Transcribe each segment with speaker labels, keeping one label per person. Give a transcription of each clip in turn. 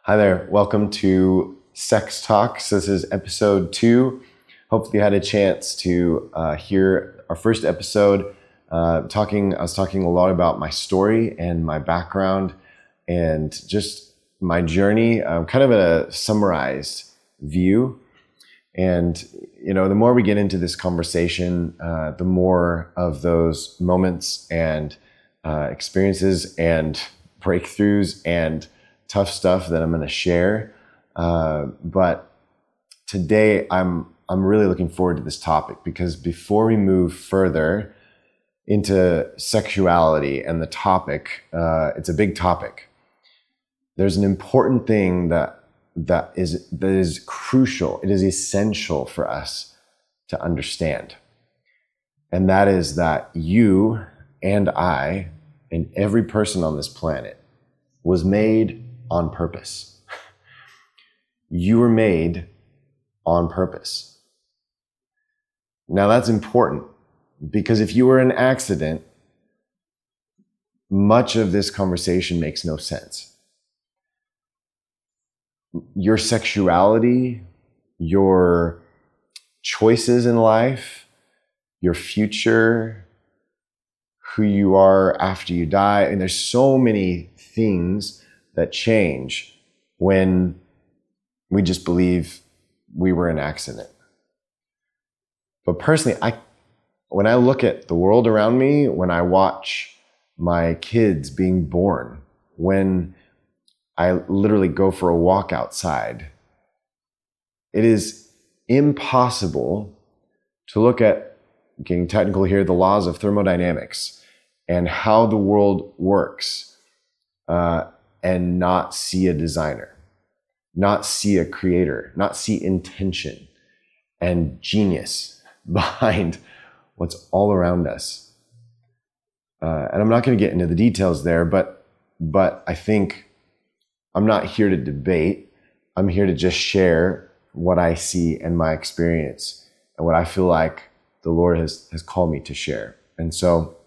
Speaker 1: Hi there. Welcome to Sex Talks. This is episode 2. Hopefully you had a chance to hear our first episode. I was talking a lot about my story and my background and just my journey, kind of a summarized view. And, the more we get into this conversation, the more of those moments and experiences and breakthroughs and tough stuff that I'm going to share. But today I'm really looking forward to this topic because before we move further into sexuality and the topic, it's a big topic. There's an important thing that is crucial. It is essential for us to understand. And that is that you and I and every person on this planet was made on purpose. You were made on purpose. Now that's important because if you were an accident, much of this conversation makes no sense. Your sexuality, your choices in life, your future, who you are after you die, and there's so many things that change when we just believe we were an accident. But personally, when I look at the world around me, when I watch my kids being born, when I literally go for a walk outside, it is impossible to look at, getting technical here, the laws of thermodynamics and how the world works, and not see a designer, not see a creator, not see intention and genius behind what's all around us. And I'm not going to get into the details there, but I think I'm not here to debate. I'm here to just share what I see and my experience and what I feel like the Lord has called me to share. And so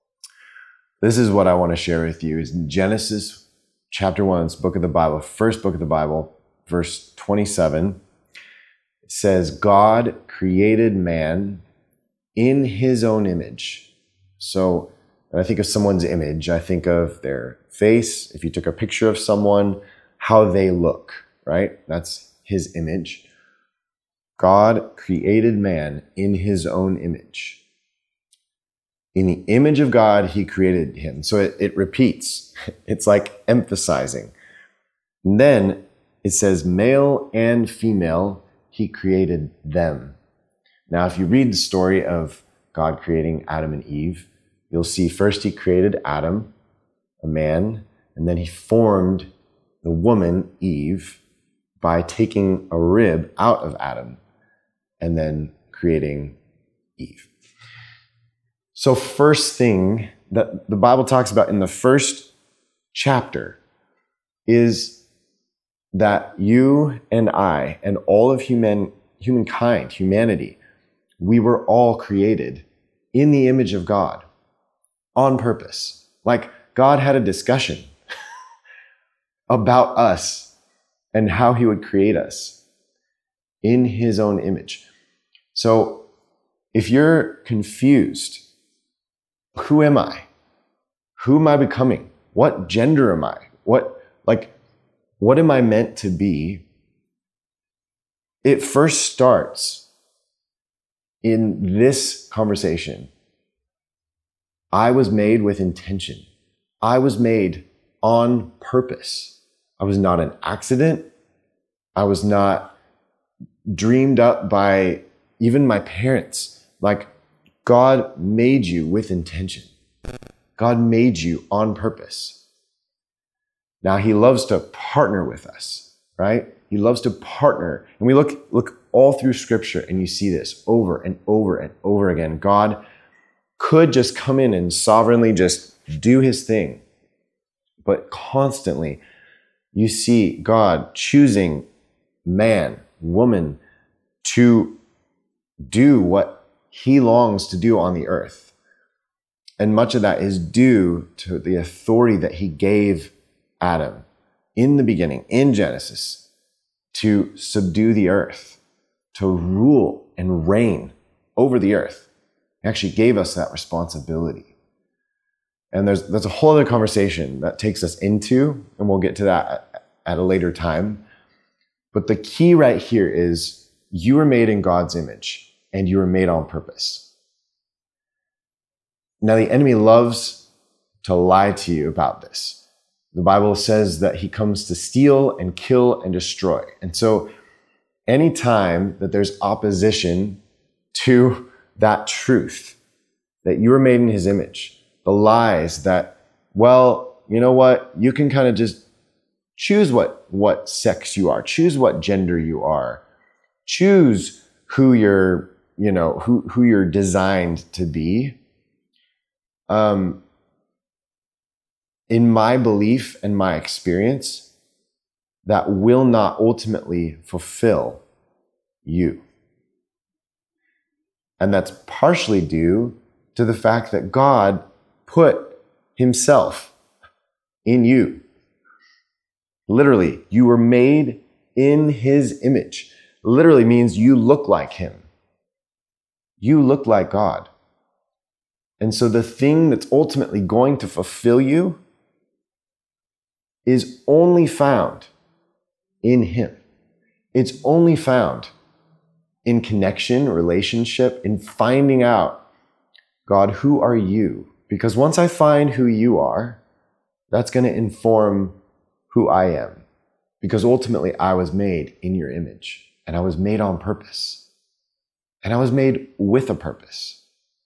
Speaker 1: this is what I want to share with you is Genesis chapter 1, it's book of the Bible, first book of the Bible, verse 27. It says, God created man in his own image. So when I think of someone's image, I think of their face. If you took a picture of someone, how they look, right? That's his image. God created man in his own image. In the image of God, he created him. So it repeats. It's like emphasizing. And then it says, male and female, he created them. Now, if you read the story of God creating Adam and Eve, you'll see first he created Adam, a man, and then he formed the woman, Eve, by taking a rib out of Adam and then creating Eve. So first thing that the Bible talks about in the first chapter is that you and I and all of humankind, humanity, we were all created in the image of God on purpose. Like God had a discussion about us and how he would create us in his own image. So if you're confused, who am I? Who am I becoming? What gender am I? What am I meant to be? It first starts in this conversation. I was made with intention. I was made on purpose. I was not an accident. I was not dreamed up by even my parents. Like, God made you with intention. God made you on purpose. Now, he loves to partner with us, right? He loves to partner. And we look all through Scripture and you see this over and over and over again. God could just come in and sovereignly just do his thing. But constantly, you see God choosing man, woman, to do what he longs to do on the earth. And much of that is due to the authority that he gave Adam in the beginning, in Genesis, to subdue the earth, to rule and reign over the earth. He actually gave us that responsibility. And there's a whole other conversation that takes us into, and we'll get to that at a later time. But the key right here is you were made in God's image and you were made on purpose. Now, the enemy loves to lie to you about this. The Bible says that he comes to steal and kill and destroy. And so anytime that there's opposition to that truth, that you were made in his image, the lies that, well, you know what, you can kind of just choose what sex you are, choose what gender you are, choose who you're, who you're designed to be. In my belief and my experience, that will not ultimately fulfill you. And that's partially due to the fact that God put himself in you. Literally, you were made in his image. Literally means you look like him. You look like God. And so the thing that's ultimately going to fulfill you is only found in him. It's only found in connection, relationship, in finding out, God, who are you? Because once I find who you are, that's going to inform who I am. Because ultimately I was made in your image and I was made on purpose and I was made with a purpose.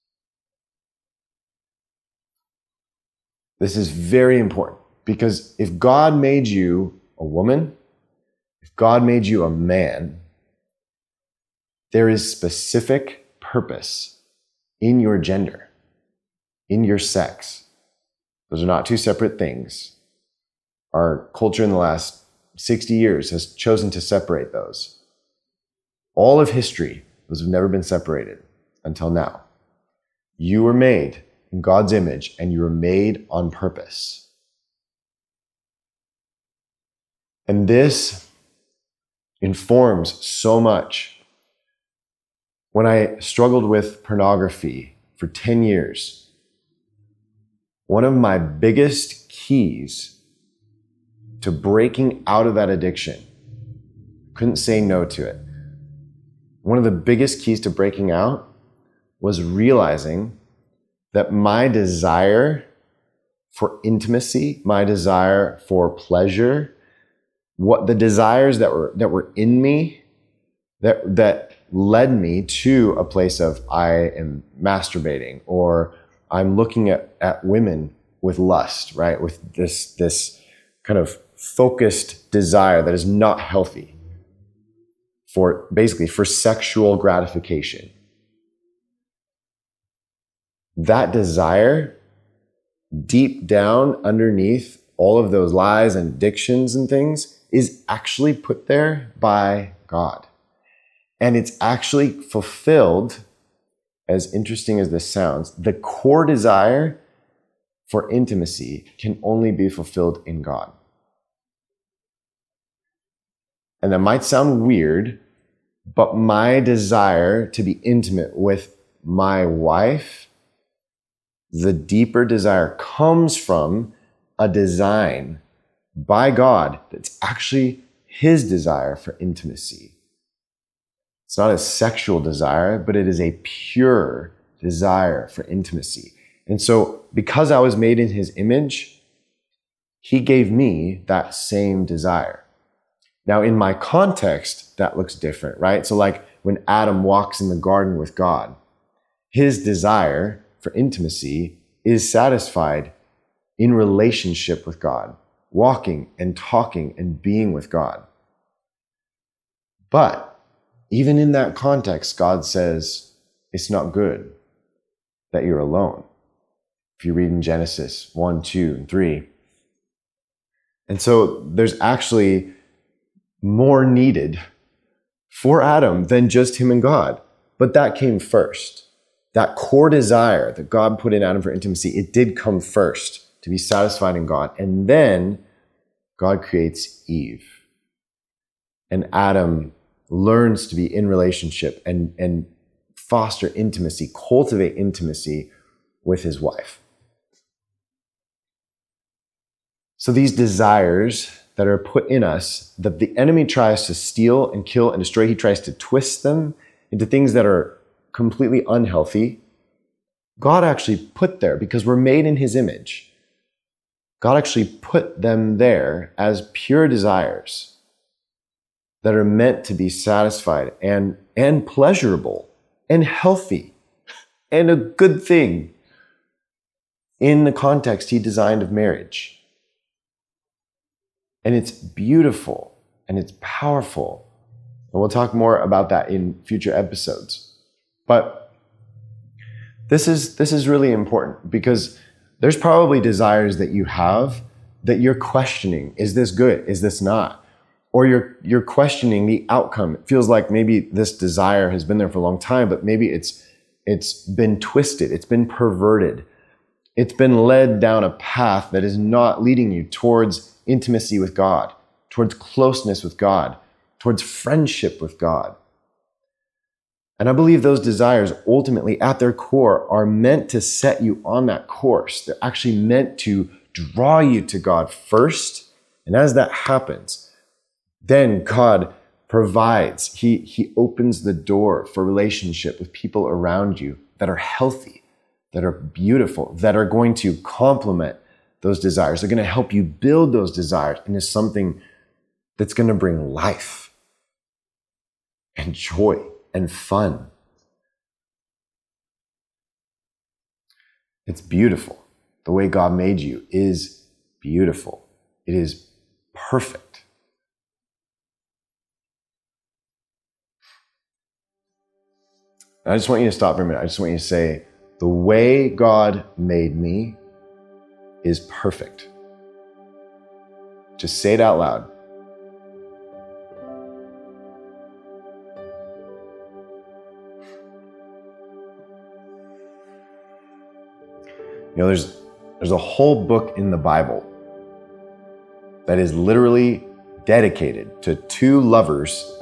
Speaker 1: This is very important because if God made you a woman, if God made you a man, there is specific purpose in your gender, in your sex. Those are not two separate things. Our culture in the last 60 years has chosen to separate those. All of history, those have never been separated until now. You were made in God's image and you were made on purpose. And this informs so much. When I struggled with pornography for 10 years, one of my biggest keys to breaking out of that addiction, couldn't say no to it. One of the biggest keys to breaking out was realizing that my desire for intimacy, my desire for pleasure, what the desires that were in me that led me to a place of I am masturbating or I'm looking at women with lust, right? With this kind of focused desire that is not healthy for sexual gratification. That desire, deep down underneath all of those lies and addictions and things, is actually put there by God. And it's actually fulfilled, as interesting as this sounds, the core desire for intimacy can only be fulfilled in God. And that might sound weird, but my desire to be intimate with my wife, the deeper desire comes from a design by God that's actually his desire for intimacy. It's not a sexual desire, but it is a pure desire for intimacy. And so because I was made in his image, he gave me that same desire. Now, in my context, that looks different, right? So like when Adam walks in the garden with God, his desire for intimacy is satisfied in relationship with God, walking and talking and being with God. But even in that context, God says it's not good that you're alone. If you read in Genesis 1, 2, and 3. And so there's actually more needed for Adam than just him and God. But that came first. That core desire that God put in Adam for intimacy, it did come first to be satisfied in God. And then God creates Eve. And Adam learns to be in relationship and foster intimacy, cultivate intimacy with his wife. So these desires that are put in us, that the enemy tries to steal and kill and destroy, he tries to twist them into things that are completely unhealthy. God actually put there, because we're made in his image. God actually put them there as pure desires that are meant to be satisfied and pleasurable and healthy and a good thing in the context he designed of marriage. And it's beautiful and it's powerful. And we'll talk more about that in future episodes. But this is really important, because there's probably desires that you have that you're questioning. Is this good? Is this not? Or you're questioning the outcome. It feels like maybe this desire has been there for a long time, but maybe it's been twisted. It's been perverted. It's been led down a path that is not leading you towards intimacy with God, towards closeness with God, towards friendship with God. And I believe those desires ultimately at their core are meant to set you on that course. They're actually meant to draw you to God first. And as that happens, then God provides. He opens the door for relationship with people around you that are healthy, that are beautiful, that are going to complement those desires. They're going to help you build those desires into something that's going to bring life and joy and fun. It's beautiful. The way God made you is beautiful. It is perfect. And I just want you to stop for a minute. I just want you to say, the way God made me is perfect. Just say it out loud. You know, there's a whole book in the Bible that is literally dedicated to two lovers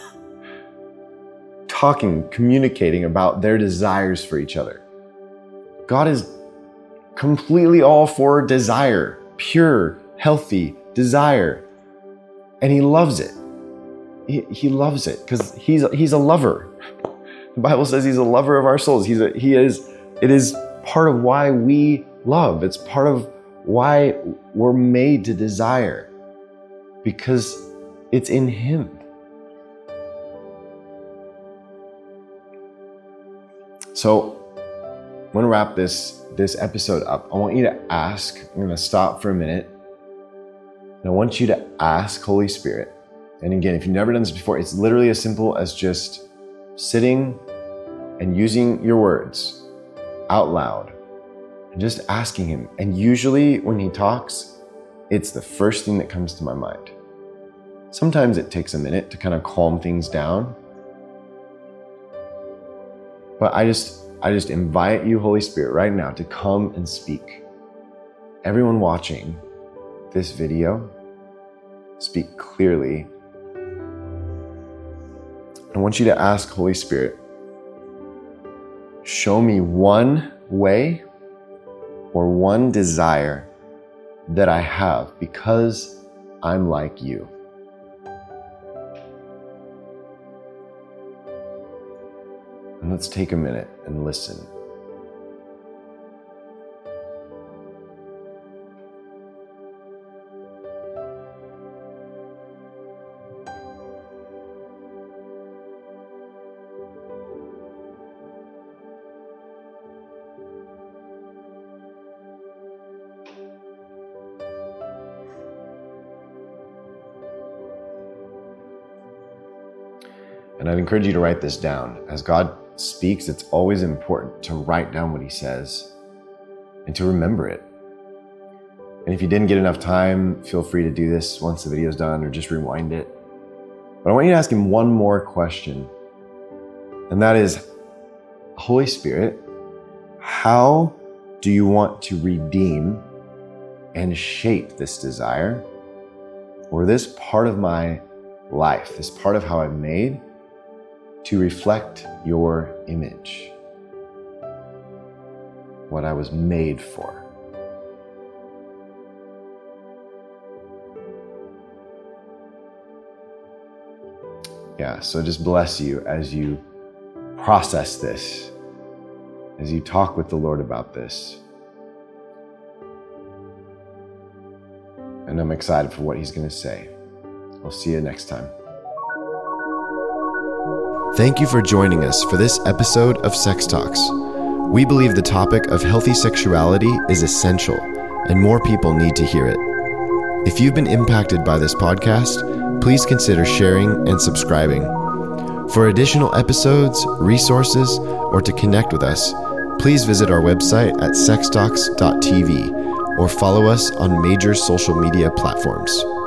Speaker 1: communicating about their desires for each other. God is completely all for desire, pure, healthy desire. And he loves it. He loves it because he's a lover. The Bible says he's a lover of our souls. It is part of why we love. It's part of why we're made to desire, because it's in him. So I'm going to wrap this episode up. I want you to ask, I'm going to stop for a minute, and I want you to ask Holy Spirit. And again, if you've never done this before, it's literally as simple as just sitting and using your words out loud and just asking him. And usually when he talks, it's the first thing that comes to my mind. Sometimes it takes a minute to kind of calm things down. But I just invite you, Holy Spirit, right now to come and speak. Everyone watching this video, speak clearly. I want you to ask Holy Spirit, show me one way or one desire that I have because I'm like you. And let's take a minute and listen. And I'd encourage you to write this down. As God speaks, it's always important to write down what he says and to remember it. And if you didn't get enough time, feel free to do this once the video's done or just rewind it. But I want you to ask him one more question. And that is, Holy Spirit, how do you want to redeem and shape this desire or this part of my life, this part of how I'm made, to reflect your image, what I was made for. Yeah, so just bless you as you process this, as you talk with the Lord about this. And I'm excited for what he's going to say. We'll see you next time. Thank you for joining us for this episode of Sex Talks. We believe the topic of healthy sexuality is essential, and more people need to hear it. If you've been impacted by this podcast, please consider sharing and subscribing. For additional episodes, resources, or to connect with us, please visit our website at sextalks.tv or follow us on major social media platforms.